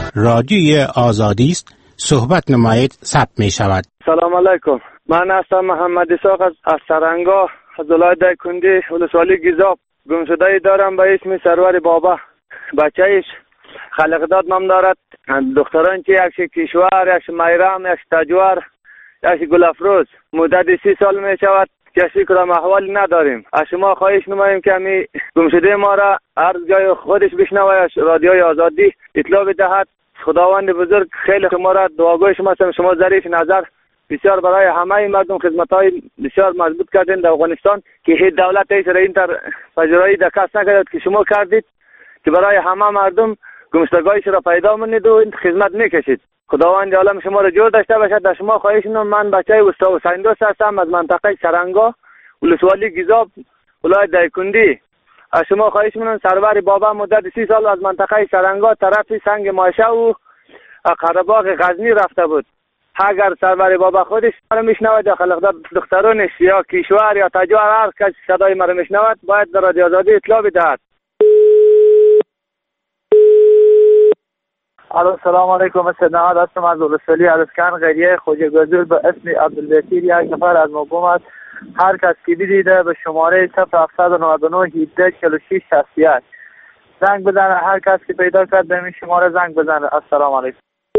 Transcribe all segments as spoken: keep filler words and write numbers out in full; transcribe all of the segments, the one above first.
رادیوی آزادی است. صحبت نمایید ثبت می شود. سلام علیکم. من هستم محمد اسحاق از از سرنگا از ولایت دایکندی ولسوالی گیزاب. گمشده دارم به اسم سرور بابا. بچه‌اش خلقداد نام دارد. دختران چه یکش کشور، یکش میرم، یکش تجوار، یکش گلافروز. مدت سی سال می شود کسی کدام احوالی نداریم. از شما خواهش نماییم که می گمشده ما را هر جای خودش بشنوه، رادیوی آزادی اطلاع بدهد. خداوند بزرگ خیلی شما را دعاگوی شما هستم. شما ظریف نظر بسیار برای همه مردم خدمت‌های بسیار مضبوط کردین در افغانستان که هیچ دولت ایش را این تر پذیرایی در کس نکرد که شما کردید که برای همه مردم گمشدگاهش را پیدا منید و این خدمت میکشید. خداوند عالم شما را جور داشته باشد. در شما خواهش می‌کنم. من بچه استاد حسین دوست هستم از منطقه سرنگا ولسوالی گیزاب ولایت دایکندی. از شما خواهش می‌کنم سرور بابا مدت سی سال از منطقه سرنگا طرف سنگ ماشه و قره‌باغ غزنی رفته بود. اگر سرور بابا خودش مرا میشنود یا خلقدار دخترانش یا کشور یا تجار هر کس صدای مرا میشنود باید در رادیو آزادی اطلاع بدهد. الو سلام علیکم. استناد هستم از ولسوالی ارسکان غریه خوجه گذور به اسم عبدالبصیر. یک نفر از مقام است. هر کس که بدیده به شماره صفر هفتصد و نود و نه هجده چهل و شش شصت و یک زنگ بزنه. هر کس که پیدا کرد به این شماره زنگ بزنه. السلام علیکم.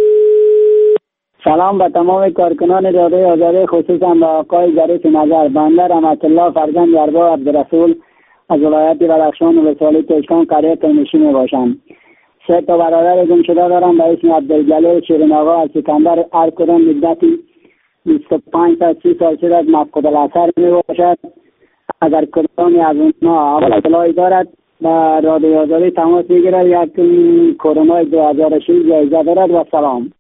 سلام به تمام کارکنان رادیوی آزادی، خصوصا به آقای ظریف نظر. بنده رحمت الله فرزند ارباب عبدالرسول از ولایت بدخشان ولسوالی تشکان قریه کرمشی می باشم. سه تا برادر گمشده دارم به اسم عبدالجلیل شیرین آقا از سکندر. هر کدام مدتی بیست و پنج تا سی سال شده از مفقود الاثر می باشد. اگر کدامی از اونها اول اطلاعی دارد به رادیوی آزادی تماس میگیرد. یک کرونا دو هزار و شش جایزه دارد. و سلام.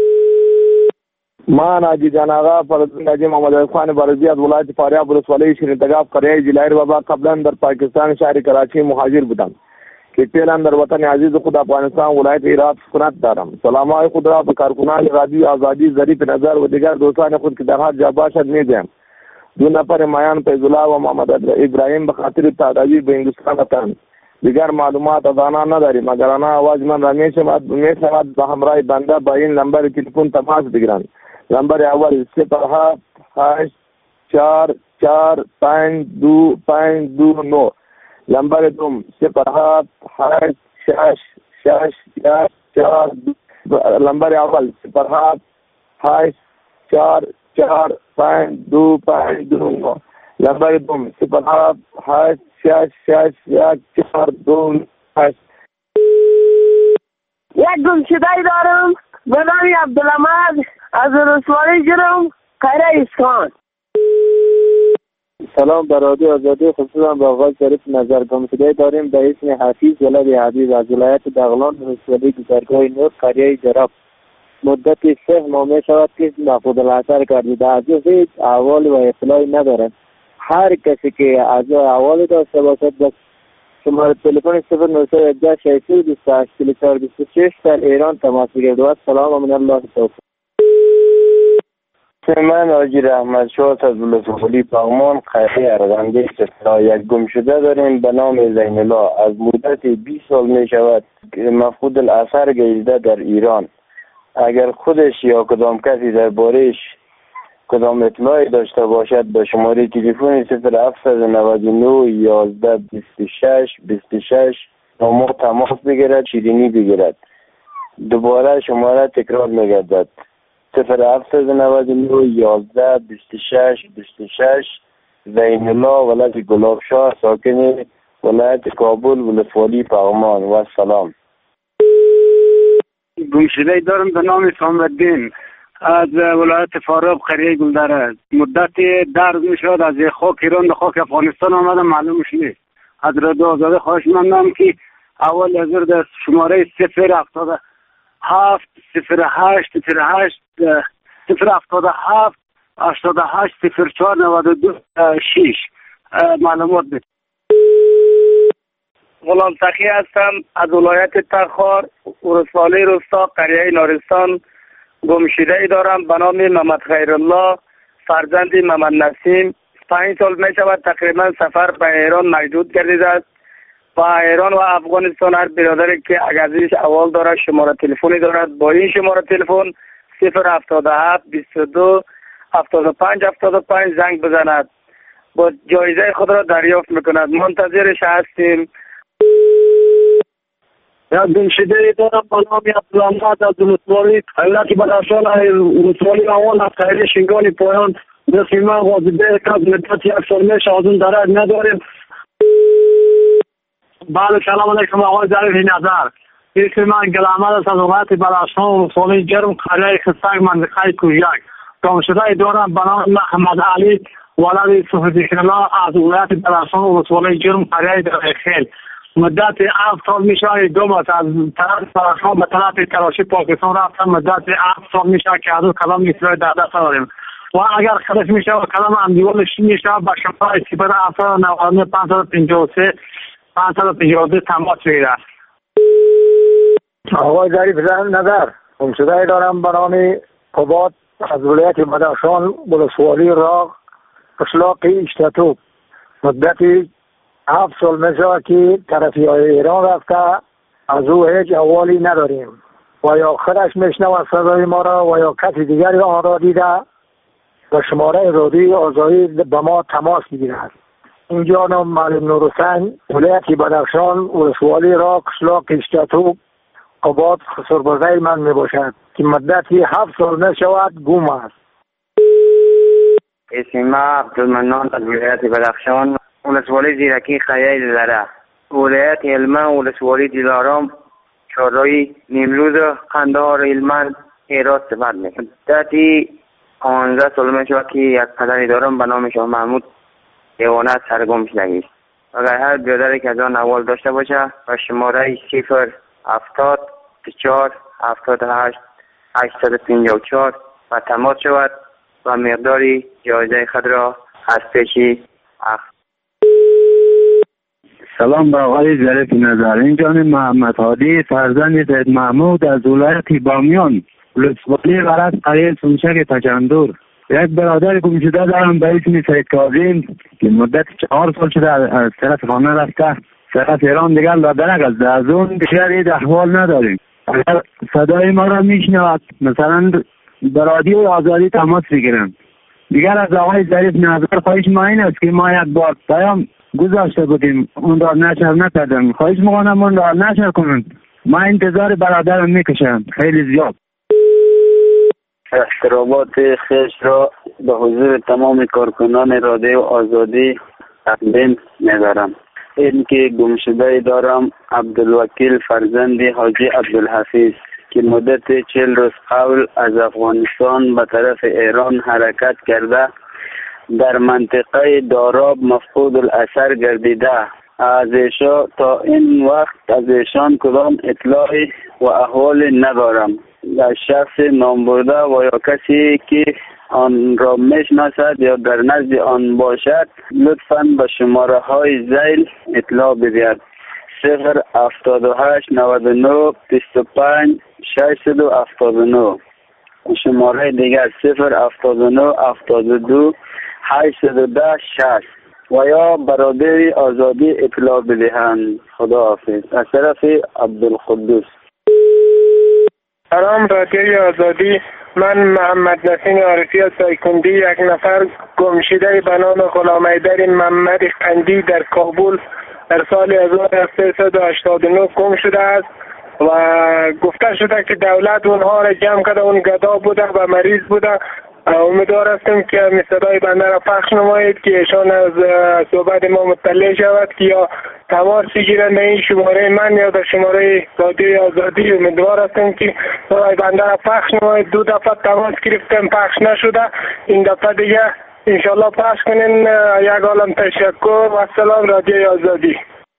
من حاجی جان آقا فرزند حاجی محمد علی خان بارزی از ولایت فاریاب ولسوالی شیرین تگاب قریه جلایر بابا. قبلا در پاکستان شهر کراچی مهاجر بودم که فعلا در وطن عزیز خود افغانستان ولایت هرات سکونت دارم. سلام های خود را به کارکنان رادیوی آزادی ظریف نظر و دیگر دوستان خود که در هر جا باشد میدهم. دو نفر مایان فیض الله و محمد ابراهیم به خاطر تداوی به هندوستان رفتند. دیگر معلومات از آنها نداریم. اگر آنها آواز من را میشنود میشنود به همراه بنده با این نمبر تلفن تماس بگیرند. نمبر اول صفر هفت هشت چهار چهار پنج دو پنج دو نو. نمبر دوم صفر هفت هشت شش شش یک چهار. نمبر اول صفر هفت هشت چهار چهار پنج دو پنج دو نو. نمبر دوم صفر هفت هشت شش شش یک چهار دو هشت. یک گمشده دارم به نام عبدالحمد از ولسوالی جرم قریه اسکان. سلام به رادیو آزادی، خصوصا به آقای ظریف نظر. گمشده داریم به اسم حفیظ ولد حبیب از ولایت دغلان ولسوالی گذرگاه نور قریه جراب. مدت سه ماه می شود که مفقود الاثر گردیده. از او هیچ احوال و اطلاعی ندارد. هر کسی که از او احوالی داشته باشد بس شماره تلفن صفر نه یک هشت شش دو هشت چهار دو شش در ایران تماس بگیرد. سلام و من الله توفیق. من حاجی رحمت شاه از ولسوالی پغمان قریه ارغندی سفلا. یک گمشده داریم به نام زین الله. از مدت بیست سال می شود مفقود الاثر گردیده در ایران. اگر خودش یا کدام کسی درباره‌اش کدام اطلاعی داشته باشد به شماره تلفن صفر هفتصد و نود و نه یازده بیست و شش بیست و شش نامو تماس بگیرد، شیرینی بگیرد. دوباره شماره تکرار میگردد صفر هفتصد و نود و نه یازده بیست و شش بیست و شش. زین الله ولد گلاب شاه ساکن ولایت کابل ولسوالی پغمان. و سلام. گمشده دارم به نام اسلام الدین از ولایت فاریاب قریه گلدره. مدت درز می شود از خاک ایران به خاک افغانستان آمدم، معلومش نیست. از رادیو آزادی خواهش مندم که اول حضور در شماره صفر هفتاد هفت صفر هشت صفر هشت صفر هفتاد هفت هشتاد هشت صفر چهار نود و دو شش معلومات بده. غلام تقی هستم از ولایت تخار ولسوالی روستا قریه نارستان. گمشده ای دارم به نام محمد خیرالله فرزند محمد نسیم. پنج سال می شود تقریبا سفر به ایران مجدود گردیده است. و ایران و افغانستان هر برادری که اگزیش اول داره شماره تلفنی دارد با این شماره تلفن صفر هفتاد و هفت بیست و دو هفتاد و پنج هفتاد و پنج زنگ بزند با جایزه خود را دریافت میکند. منتظرش هستیم. یا گمشده دارم با نام عبدالحمد از ولسوالی ایالت بدخشان. ولسوالی اول از خیلی شنگان پایان مثل من واجبه که از مدت یک سال میشه از اون درد نداریم. بله سلام علیکم آقای ظریف نظر. اسم من گلامد است از ولایت بدخشان ولسوالی جرم قریه خستک منطقه کوژک. گمشده دارم به نام محمد علی ولد صفدیکلا از ولایت بدخشان ولسوالی جرم قریه درخیل. مدت هفت سال میشه دو ماه از طرف بدخشان به طرف کراشی پاکستان رفتم. مدت هفت سال میشه که از اون کلام میسره در دست داریم و اگر خلص میشه و کلام اندیوالش میشه به شماره صفر هفتاد و نود پانصد و پنجاه و سه پانصد و پنجاه و دو تماس میگیره. آقای ظریف نظر گمشده دارم به نام قباد از ولایت بدخشان ولسوالی راغ قشلاق اشتاتوب. مدتی هفت سال میشه که طرفی های ایران رفته از او هیچ احوالی نداریم و یا خودش میشنوه صدای ما را و یا کسی دیگری آن را دیده و شماره رادیوی آزادی به ما تماس میگیرد. اینجا نام معلم نورحسین ولایت بدخشان ولسوالی راغ قشلاق اشتاتوب قباد خسربرده من میباشد که مدتی هفت سال میشود گم است. اسم ما عبدالمنان از ولایت بدخشان ولسوالی زیرکی قریه دلاره. ولایت هلمند ولسوالی دلارام چهارراهی نیمروز قندهار هلمند هرات سفر میکنم. مدتی پانزده سال میشه که یک پدری دارم به نام شاه محمود حیوانات سرگم شدگی است. اگر هر برادری که از آن اول داشته باشه و شماره صفر هفتاد چهار هفتاد و هشت هشتصد و پنجاه و چهار و تماس شود و مقداری جایزه خود را از پیشی اخذ. سلام به آقای ظریف نظر. اینجا محمد هادی فرزند سید محمود از ولایت بامیان ولسوالی غرض قریه سونچک تچندور. یک برادر گمشده دارم به اسم سید کاظم که مدت چهار سال شده از طرف خانه رفته طرف ایران دیگر لادنک است. از اون دیگر هیچ احوال نداریم. اگر صدای ما را میشنود مثلا به رادیوی آزادی تماس بگیرم. دیگر از آقای ظریف نظر خواهش ما این است که ما یک بار پیام گذاشته بودیم اون را نشر نکردن. خواهش میکنم اون را نشر کنند. ما انتظار برادرم میکشم خیلی زیاد. احترامات خیش را به حضور تمام کارکنان رادیو آزادی تقدیم می‌دارم. این که گمشده دارم عبدالوکیل فرزند حاجی عبدالحفیظ که مدت چهل روز قبل از افغانستان به طرف ایران حرکت کرده در منطقه داراب مفقود الاثر گردیده. از ایشان تا این وقت از ایشان کدام اطلاعی و احوال ندارم. در شخص نام برده و یا کسی که آن را میشناسد یا در نزد آن باشد لطفاً به شماره های ذیل اطلاع بدهد. صفر هفتاد و هشت نود و نه بیست و پنج ششصد و هفتاد و نه. شماره دیگر صفر هفتاد و نه هفتاد و دو هشتصد و ده شصت و یا برادری آزادی اطلاع بدهند. خدا حافظ. از طرف عبدالقدوس. سلام رادیوی آزادی. من محمد نسیم عارفی از سایکندی یک نفر گمشده به نام غلام حیدر محمد قندی در کابل در سال هزار و سیصد و هشتاد و نه گم شده است و گفته شده که دولت اونها را جمع کرده. اون گدا بوده و مریض بوده. امیدوار هستم که صدای بنده را پخش نمایید که ایشان از صحبت ما مطلع شود که یا تماس بگیرند در این شماره من یا در شماره رادیوی آزادی. امیدوار هستم که صدای بنده را پخش نمایید. دو دفعه تماس گرفتم پخش نشده. این دفعه دیگه انشالله پخش کنین. یک عالم تشکر و سلام رادیوی آزادی.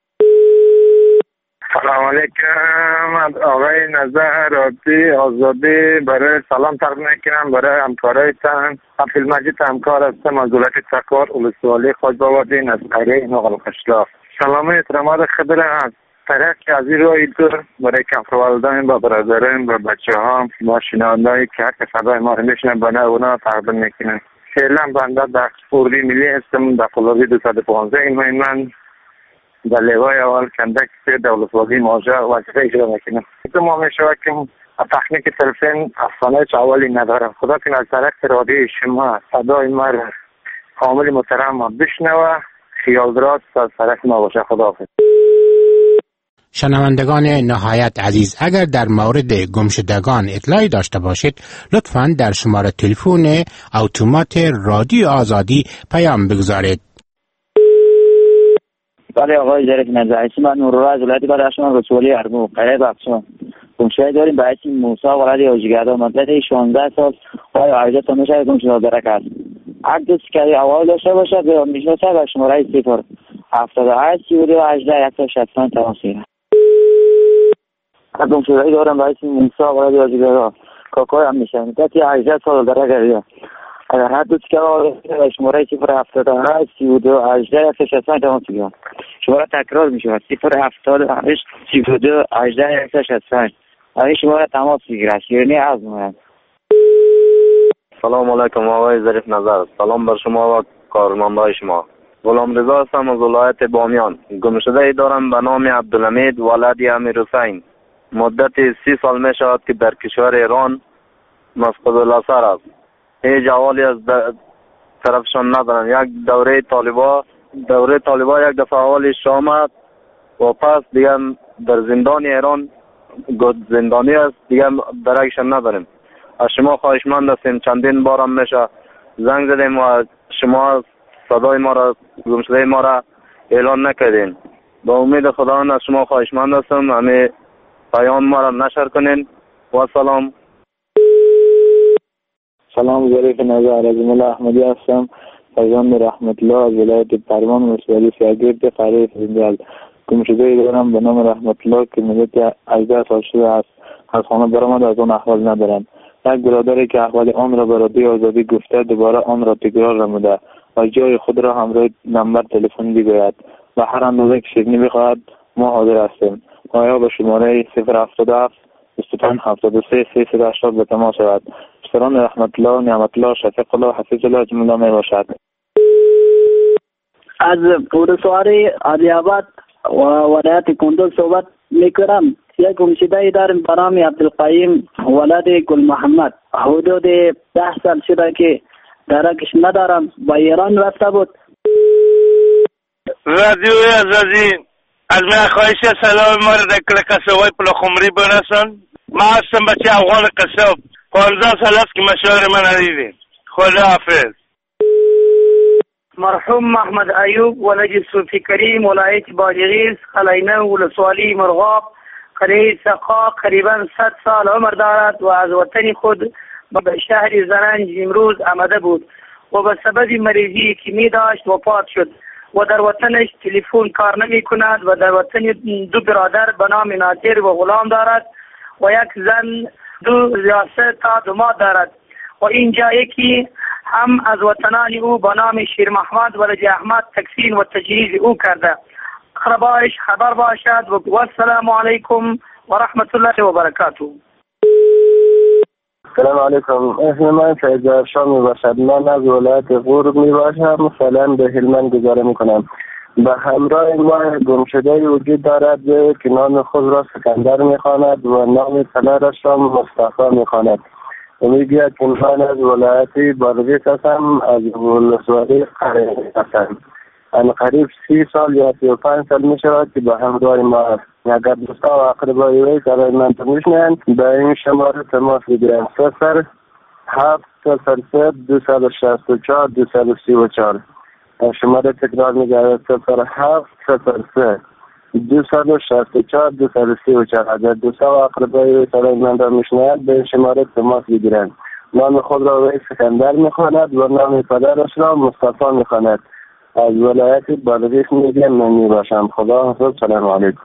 سلام علیکم. آقای نظر رادیوی آزادی برای سلام تقدیم میکنم برای همکارایتان. عبدالمجید همکار هستم از ولایت تکوار ولسوالی خواجبابادین از قریه نقل قشلاق. سلام احترامات خبر از طرف که از این روی دور برای کمپروالدان با برادران و بچه ها با شنوندهایی که حق صدای ما رو میشنن بنا اونا تقدیم میکنم. فعلا بنده در اردوی ملی هستم در قلابی دویست و پانزده. این من در لوای اول کندک سه دولتوازی ماجرا وظیفه اجرا میکنم. ما میشود که تکنیک تلفن افسانه چاولی ندارم. خدا کنه از طرف رادیو شما صدای ما را کامل محترم بشنوه، خیال دراز از طرف ما باشه. خدا حافظ. شنوندگان نهایت عزیز، اگر در مورد گمشدگان اطلاعی داشته باشید لطفاً در شماره تلفن اتومات رادیو آزادی پیام بگذارید. بله آقای ظریف نظری، من نورالله از ولایت بدخشان رسولی ارگو قریه بخشان گمشده داریم به اسم موسی ولد حاجیگردا. مدت شانزده سال آقای عریضه تا میشه گمشده درک است. اگه دوست که اول داشته باشد به میشناسه و شماره صفر هفتاد و هشت سی و دو هجده یک صد و شصت و پنج تماس گیرد. گمشدگی دارم به اسم موسی ولد حاجیگردا، کاکای هم میشه مدت هجده سال درک است. اگر هر دوست که به شماره صفر هفتاد و هشت سی و دو هجده یک صد و شصت و پنج تماس گیرد. شماره تکرار می شود صفر هفتاد و هشت سی و دو هجده یک صد و شصت و پنج. این شماره تماس بگیرد. شیرینی از مهم. سلام علیکم آقای ظریف نظر. سلام بر شما و کارمندای شما. غلام رضا هستم از ولایت بامیان. گمشده ای دارم به نام عبدالحمید ولد امیرحسین. مدت سی سال می شود که در کشور ایران مفقود الاثر است. هیچ احوالی از طرفشان ندارم. یک دوره طالبا دوره طالبا یک دفعه احوالش آمد و پس دیگه در زندان ایران زندانی است، دیگه درکشان نداریم. از شما خواهشمند هستیم، چندین بارم میشه زنگ زدیم و شما صدای ما را گمشده ما را اعلان نکردین. با امید خداوند از شما خواهشمند هستم همه پیام ما را نشر کنین. و سلام. سلام ظریف نظر، از مولا احمدی هستم، فرزند رحمت الله از ولایت پروان ولسوالی سیاگرد قریه فیزنجال. گمشده دارم به نام رحمت الله که مدت هجده سال شده است از خانه برآمد، از آن احوال ندارم. یک برادری که احوال آن را به رادیو آزادی گفته دوباره آن را تکرار نموده و جای خود را همراه نمبر تلفن بگوید و هر اندازه که شیرینی بخواهد ما حاضر هستیم. آیا به شماره صفر هفتاد و هفت بیست و پنج هفتاد و سه سیصد و هشتاد به تماس شود. سران رحمت الله، نعمت الله، شفیق الله، حفیظ الله جمله می باشد. از ولسوالی علی‌آباد و ولایت کندوز صحبت میکنم. یک گمشده داریم به نام عبدالقیم ولد گل محمد. حدود ده سال شده که درکش ندارم، با ایران رفته بود. رادیو آزادی از من خواهش سلام ما را در کل قصوای پلاخمری برسان. ما هستم بچه افغان قصاب. پانزده سال است که مشاور من ندیدیم. خدا حافظ. مرحوم محمد ایوب ولد صوفی کریم ولایت بادغیس قلعه ولسوالی مرغاب قریه سقا قریبا صد سال عمر دارد و از وطن خود به شهر زرنج امروز آمده بود و به سبب مریضی که می داشت وفات شد و در وطنش تلفن کار نمی کند و در وطن دو برادر به نام ناصر و غلام دارد و یک زن دو ریاسه تا دو ماه دارد و اینجا یکی هم از وطنان او به نام شیر محمد ولد احمد تکفین و تجهیز او کرده. اقربایش خبر باشد و السلام علیکم و رحمت الله و برکاته. سلام علیکم. اسم من فیض شام می باشد. من از ولایت غور می باشم. فعلا به هلمند گذاره می کنم. به همراه ما گمشده وجود دارد که نام خود را سکندر می خواند و نام پدرش را مصطفی می خواند. میگوید که من از ولایت بادغیس هستم، از ولسوالی قریه هستم. ان قریب سی سال یا سی و پنج سال می شود که به همراه ما است. اگر دوستا و اقربای وی برای من میشنند به این شماره تماس بگیرند. صفر هفت صفر صفر دو صد و شصت و چهار دو صد و سی و چهار. شماره تکرار میگردد صفر هفت صفر صفر دو صد و شصت و چهار دو صد و سی و چهار. اگر دوستا و اقربای وی برای من را میشنند به این شماره تماس بگیرند. نام خود را وی سکندر میخواند و نام پدرش را مصطفی میخواند. از ولایت بادغیس میگم من می باشم. خدا حافظ. سلام علیکم.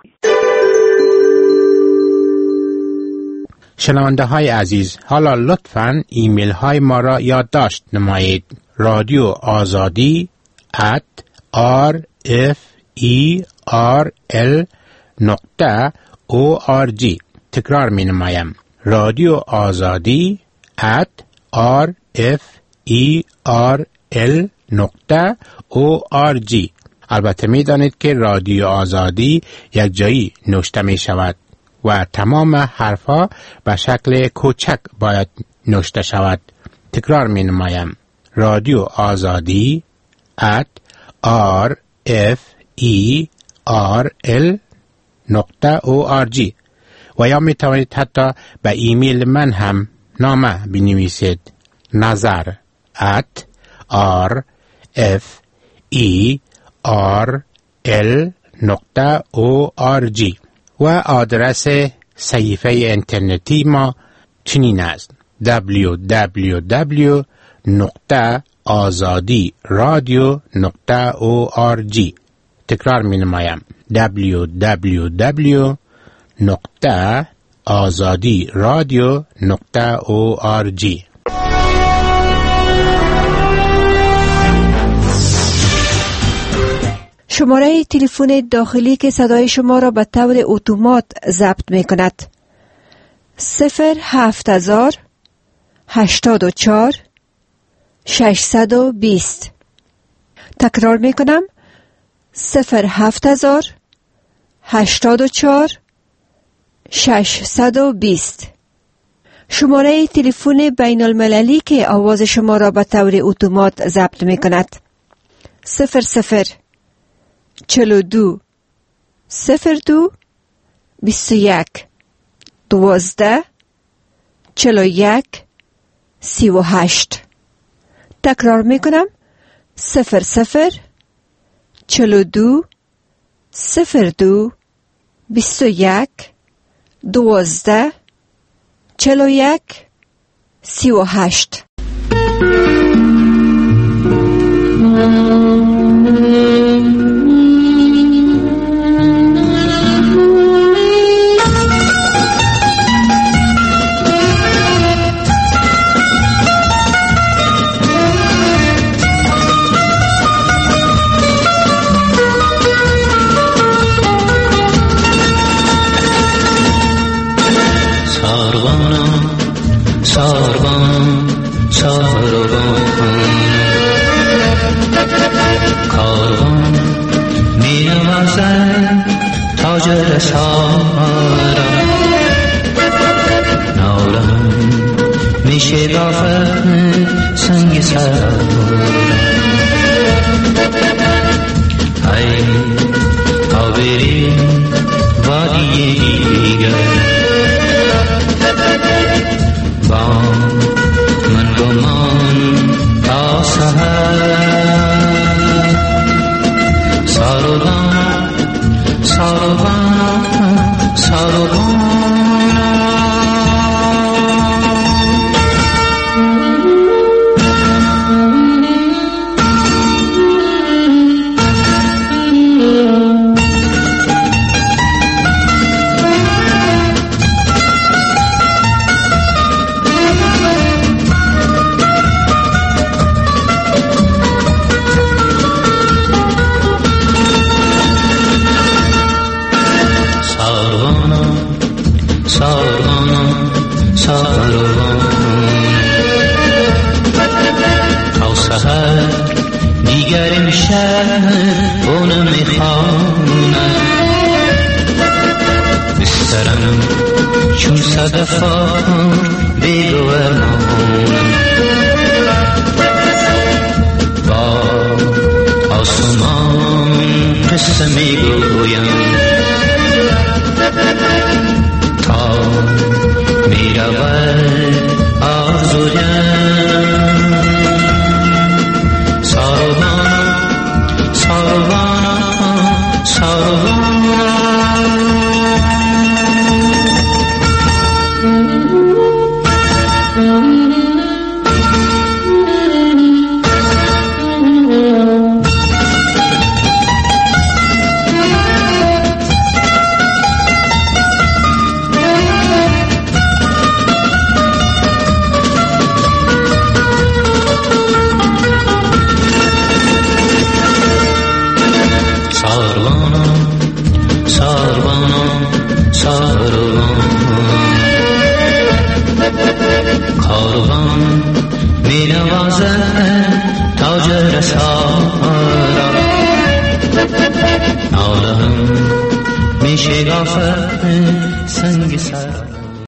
شنونده های عزیز، حالا لطفاً ایمیل های ما را یادداشت نمایید. رادیو آزادی ات آر اف ای آر ال نقطه او آر جی. تکرار می نمایم. رادیو آزادی ات آر اف ای آر ال نقطه او آر جی. البته می دانید که رادیو آزادی یک جایی نوشته می شود و تمام حرفها به شکل کوچک باید نوشته شود. تکرار می نمایم. رادیو آزادی at r f e r l نقطه او آر جی و یا می توانید حتی به ایمیل من هم نامه بنویسید. نظر at r f e r l نقطه او آر جی و آدرس صحیفه اینترنتی ما چنین است: دبلیو دبلیو دبلیو نقطه آزادی رادیو نقطه او آر جی. تکرار می نمایم. دبلیو دبلیو دبلیو نقطه آزادی رادیو نقطه او آر جی. شماره تلفن داخلی که صدای شما را به طور اتومات ضبط می کند: صفر هفت هزار هشتاد و چهار ششصد و بیست. تکرار می کنم: صفر هفت هزار هشتاد و چهار ششصد و بیست. شماره تلفن بین المللی که آواز شما را به طور اتومات ضبط می کند: صفر صفر چهل و دو صفر دو بیست و یک دوازده چهل و یک سی و هشت. تکرار می کنم: صفر صفر چهل و دو صفر دو بیست و یک دوازده چهل و یک سی و هشت. قصه میگویم